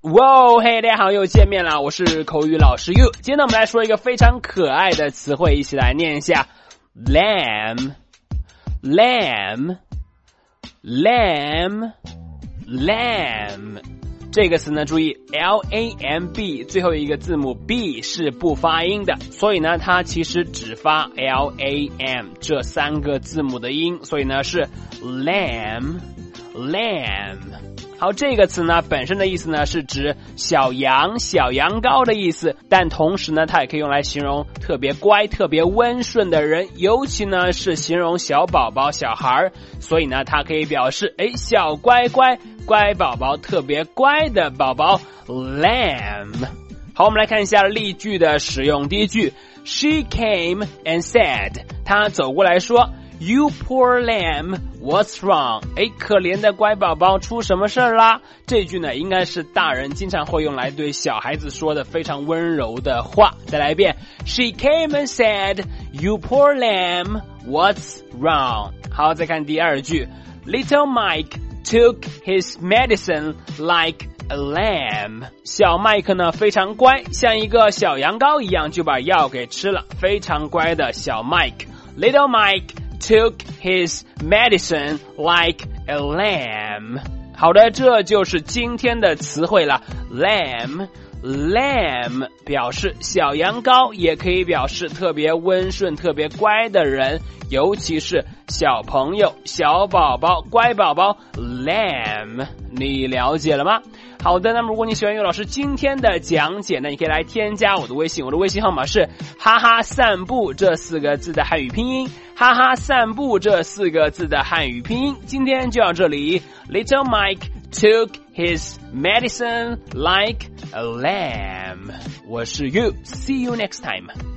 哇，嘿，大家好，又见面了，我是口语老师 You。今天呢，我们来说一个非常可爱的词汇，一起来念一下 lamb lamb lamb lamb。这个词呢，注意 L-A-M-B 最后一个字母 B 是不发音的，所以呢它其实只发 L-A-M 这三个字母的音，所以呢是 lamb lamb。好，这个词呢本身的意思呢是指小羊小羊羔的意思，但同时呢它也可以用来形容特别乖特别温顺的人，尤其呢是形容小宝宝小孩，所以呢它可以表示小乖乖乖宝宝特别乖的宝宝 lamb。 好，我们来看一下例句的使用。第一句 She came and said， 她走过来说You poor lamb, what's wrong? 可怜的乖宝宝，出什么事儿啦？这句呢，应该是大人经常会用来对小孩子说的非常温柔的话。再来一遍 She came and said, You poor lamb, what's wrong? 好，再看第二句 Little Mike took his medicine like a lamb。 小麦克呢非常乖，像一个小羊羔一样就把药给吃了，非常乖的小麦克。 Little Mike took his medicine like a lamb。 好的，这就是今天的词汇了。 Lamb Lamb 表示小羊羔，也可以表示特别温顺特别乖的人，尤其是小朋友小宝宝乖宝宝 Lamb。 你了解了吗？好的，那么如果你喜欢岳老师今天的讲解呢，你可以来添加我的微信，我的微信号码是哈哈散步这4个字的汉语拼音，哈哈散步这4个字的汉语拼音。今天就到这里。 Little Mike took his medicine like a lamb。 我是 You， see you next time。